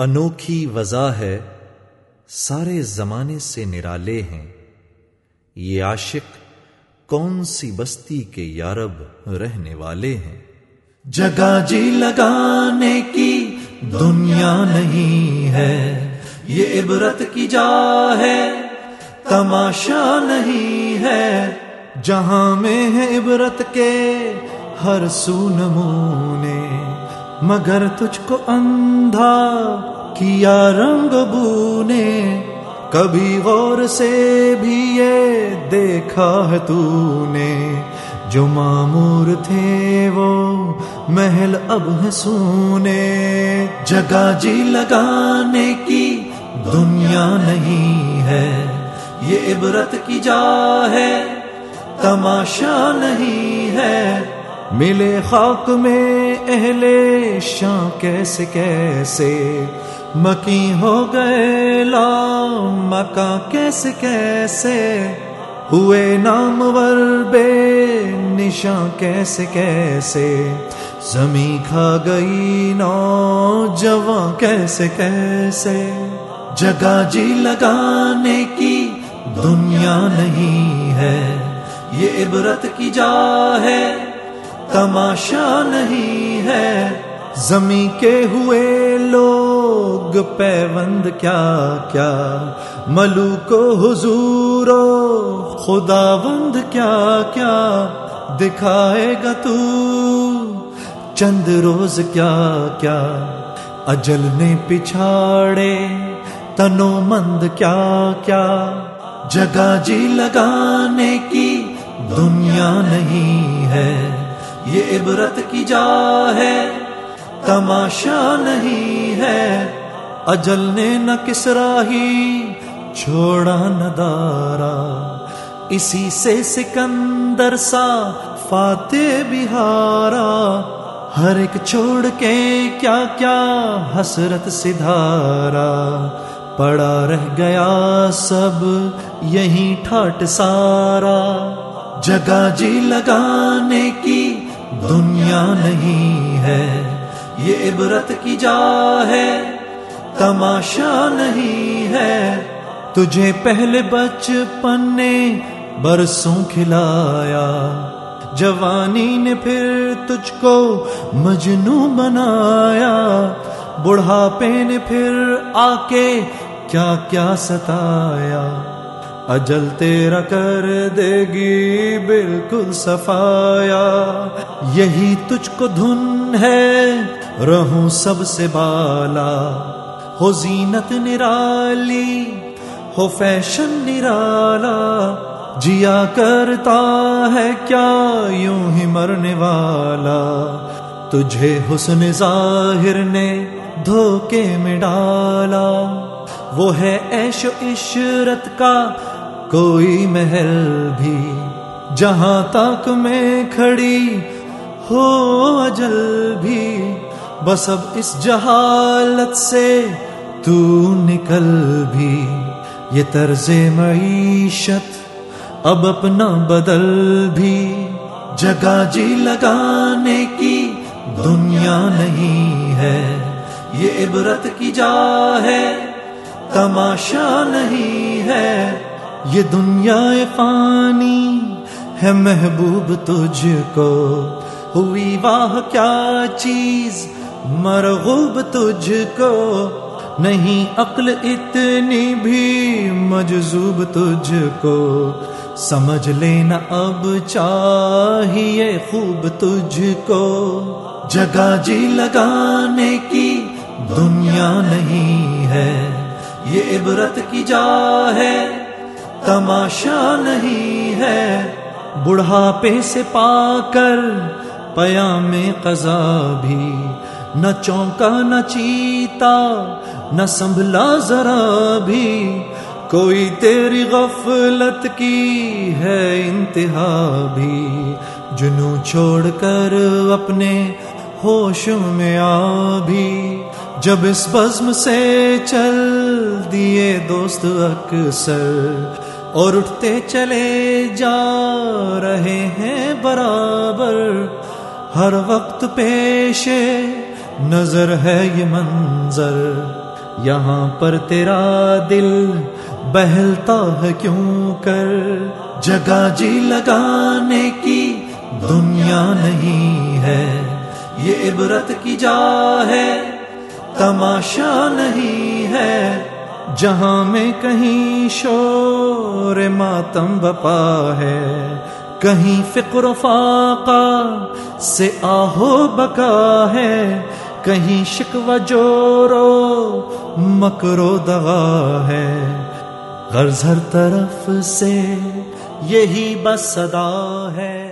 انوکھی وضع ہے، سارے زمانے سے نرالے ہیں، یہ عاشق کون سی بستی کے یارب رہنے والے ہیں۔ جگہ جی لگانے کی دنیا نہیں ہے، یہ عبرت کی جا ہے، تماشا نہیں ہے۔ جہاں میں ہے عبرت کے ہر سو نمونے، مگر تجھ کو اندھا کیا رنگ بو نے۔ کبھی غور سے بھی یہ دیکھا ہے تو نے، جو معمور تھے وہ محل اب ہے سونے۔ جگہ جی لگانے کی دنیا نہیں ہے، یہ عبرت کی جا ہے، تماشا نہیں ہے۔ ملے خاک میں اہل شاں کیسے کیسے، مکیں ہو گئے لا مکاں کیسے کیسے، ہوئے نامور بے نشاں کیسے کیسے، زمیں کھا گئی نوجواں کیسے کیسے۔ جگہ جی لگانے کی دنیا نہیں ہے، یہ عبرت کی جا ہے، تماشا نہیں ہے۔ زمیں کے ہوئے لوگ پیوند کیا کیا، ملوک و حضور و خداوند کیا کیا، دکھائے گا تو چند روز کیا کیا۔ اجل نے پچھاڑے تنو مند کیا کیا، جگہ جی لگانے کی دنیا نہیں ہے، یہ عبرت کی جا ہے، تماشا نہیں ہے۔ اجل نے نہ کسرا ہی چھوڑا نہ دارا، اسی سے سکندر سا فاتح بہارا۔ ہر ایک چھوڑ کے کیا کیا حسرت سدھارا، پڑا رہ گیا سب یہیں ٹھاٹ سارا۔ جگہ جی لگانے کی دنیا نہیں ہے، یہ عبرت کی جا ہے، تماشا نہیں ہے۔ تجھے پہلے بچپن نے برسوں کھلایا، جوانی نے پھر تجھ کو مجنوں بنایا، بڑھاپے نے پھر آ کے کیا کیا ستایا۔ اجل تیرا کر دے گی بالکل صفایا، یہی تجھ کو دھن ہے رہوں سب سے بالا۔ ہو زینت نرالی ہو فیشن نرالا، جیا کرتا ہے کیا یوں ہی مرنے والا۔ تجھے حسن ظاہر نے دھوکے میں ڈالا، وہ ہے عیش و عشرت کا کوئی محل بھی، جہاں تک میں کھڑی ہو اجل بھی۔ بس اب اس جہالت سے تو نکل بھی، یہ طرز معیشت اب اپنا بدل بھی۔ جگہ جی لگانے کی دنیا نہیں ہے، یہ عبرت کی جا ہے، تماشا نہیں ہے۔ یہ دنیا فانی ہے محبوب تجھ کو، ہوئی واہ کیا چیز مرغوب تجھ کو، نہیں عقل اتنی بھی مجذوب تجھ کو، سمجھ لینا اب چاہیے خوب تجھ کو۔ جگہ جی لگانے کی دنیا نہیں ہے، یہ عبرت کی جا ہے، تماشا نہیں ہے۔ بڑھاپے سے پا کر پیام قضا بھی، نہ چونکا نہ چیتا نہ سنبھلا ذرا بھی، کوئی تیری غفلت کی ہے انتہا بھی، جنوں چھوڑ کر اپنے ہوشوں میں آ بھی۔ جب اس بزم سے چل دیے دوست اکثر، اور اٹھتے چلے جا رہے ہیں برابر، ہر وقت پیش نظر ہے یہ منظر، یہاں پر تیرا دل بہلتا ہے کیوں کر؟ جگہ جی لگانے کی دنیا نہیں ہے، یہ عبرت کی جا ہے، تماشا نہیں ہے۔ جہاں میں کہیں شور ماتم بپا ہے، کہیں فقر و فاقہ سے آہو بکا ہے، کہیں شکوہ جورو مکر و دغا ہے۔ غرض ہر طرف سے یہی بس صدا ہے۔